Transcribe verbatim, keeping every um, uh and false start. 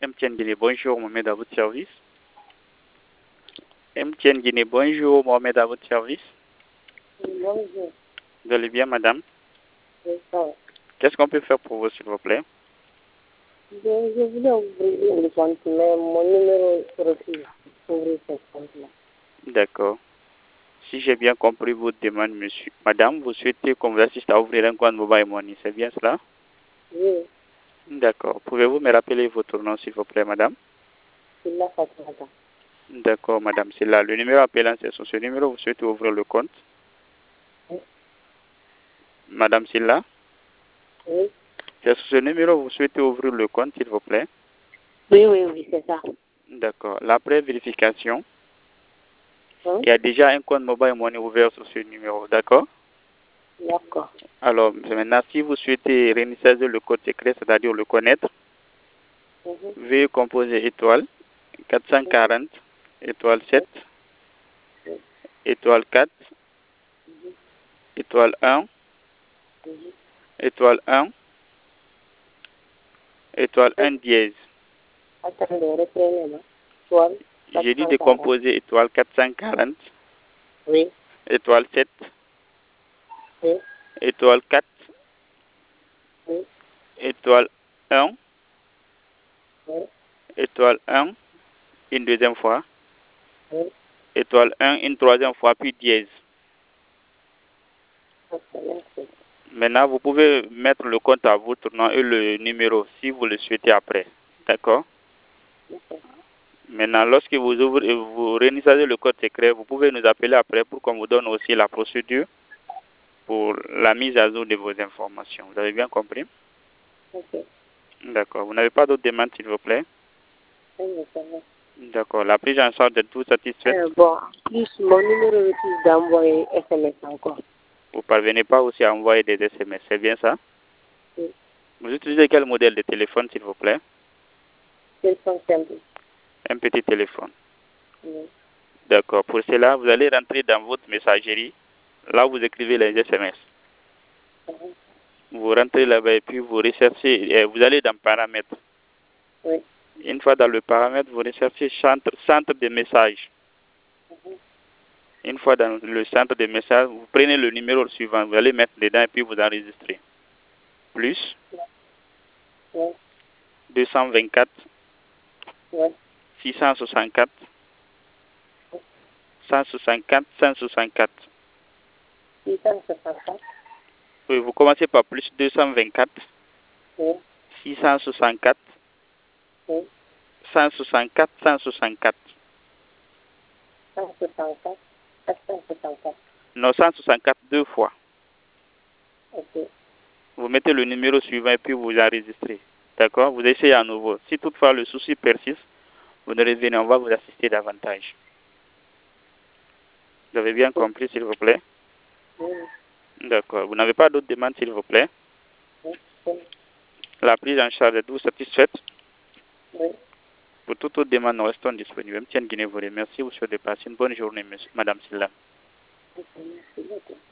M T N Guinée, bonjour, Mohamed à votre service. M T N Guinée, bonjour, Mohamed à votre service. Bonjour. Vous allez bien, madame? Oui, ça va. Qu'est-ce qu'on peut faire pour vous, s'il vous plaît? Je, je voulais ouvrir le compte, mais mon numéro refuse d'ouvrir ce compte-là. D'accord. Si j'ai bien compris votre demande, monsieur, madame, vous souhaitez qu'on vous assiste à ouvrir un compte Mobile Money, c'est bien cela? Oui, D'accord. Pouvez-vous me rappeler votre nom, s'il vous plaît, madame? c'est là, Fatimata. D'accord, madame, c'est là. Le numéro appelant, c'est sur ce numéro, vous souhaitez ouvrir le compte? Oui. Madame Silla? Oui. C'est sur ce numéro, vous souhaitez ouvrir le compte, s'il vous plaît? Oui, oui, oui, c'est ça. D'accord. Après vérification, Hein? il y a déjà un compte Mobile Money ouvert sur ce numéro, d'accord? D'accord. Alors, maintenant, si vous souhaitez réinitialiser le code secret, c'est-à-dire le connaître, Mhm. veuillez composer étoile quatre cent quarante, étoile sept, Oui. étoile quatre, Mhm. étoile un, Mhm. étoile un, étoile un dièse. Attendez, reprenez-moi. Étoile J'ai dit de quatre cent quarante. composer étoile quatre cent quarante, Oui. étoile sept, Oui. étoile quatre, Oui. étoile un, Oui. étoile un, une deuxième fois, Oui. étoile un, une troisième fois, puis dièse. Ok, merci. Maintenant, vous pouvez mettre le compte à votre nom et le numéro si vous le souhaitez après. D'accord? Ok. Maintenant, lorsque vous ouvrez, vous réinitialisez le code secret, vous pouvez nous appeler après pour qu'on vous donne aussi la procédure pour la mise à jour de vos informations. Vous avez bien compris? Ok. D'accord. Vous n'avez pas d'autres demandes, s'il vous plaît? Oui, ça va. D'accord. La prise en charge de tout satisfaite. Euh, bon, plus mon numéro refuse d'envoyer S M S encore. Vous ne parvenez pas aussi à envoyer des S M S, c'est bien ça? Oui. Vous utilisez quel modèle de téléphone, s'il vous plaît? Téléphone simple. Un petit téléphone. Oui. D'accord. Pour cela, vous allez rentrer dans votre messagerie, là où vous écrivez les S M S. Mhm. Vous rentrez là-bas et puis vous recherchez, euh, vous allez dans paramètres. Oui. Une fois dans le paramètre, vous recherchez centre, centre de messages. Mhm. Une fois dans le centre de messages, vous prenez le numéro suivant, vous allez mettre dedans et puis vous enregistrez. Plus Oui. deux cent vingt-quatre, Oui. six cent soixante-quatre, cent soixante-quatre, cent soixante-quatre. six cent soixante-quatre. Oui, vous commencez par plus deux cent vingt-quatre, Oui. six cent soixante-quatre, Oui. cent soixante-quatre, cent soixante-quatre. cent soixante-quatre. quatre cent soixante-quatre. Non, cent soixante-quatre deux fois. Ok. Vous mettez le numéro suivant et puis vous enregistrez. D'accord? Vous essayez à nouveau. Si toutefois le souci persiste, vous ne revenez, on va vous assister davantage. Vous avez bien compris, s'il vous plaît? Oui. D'accord. Vous n'avez pas d'autres demandes, s'il vous plaît? Oui. Oui. La prise en charge est vous satisfaite? Oui. Pour toute autre demande, nous restons disponibles. M T N Guinée vous remercie. Vous souhaitez passer une bonne journée, monsieur, madame Silla. Ok, merci beaucoup.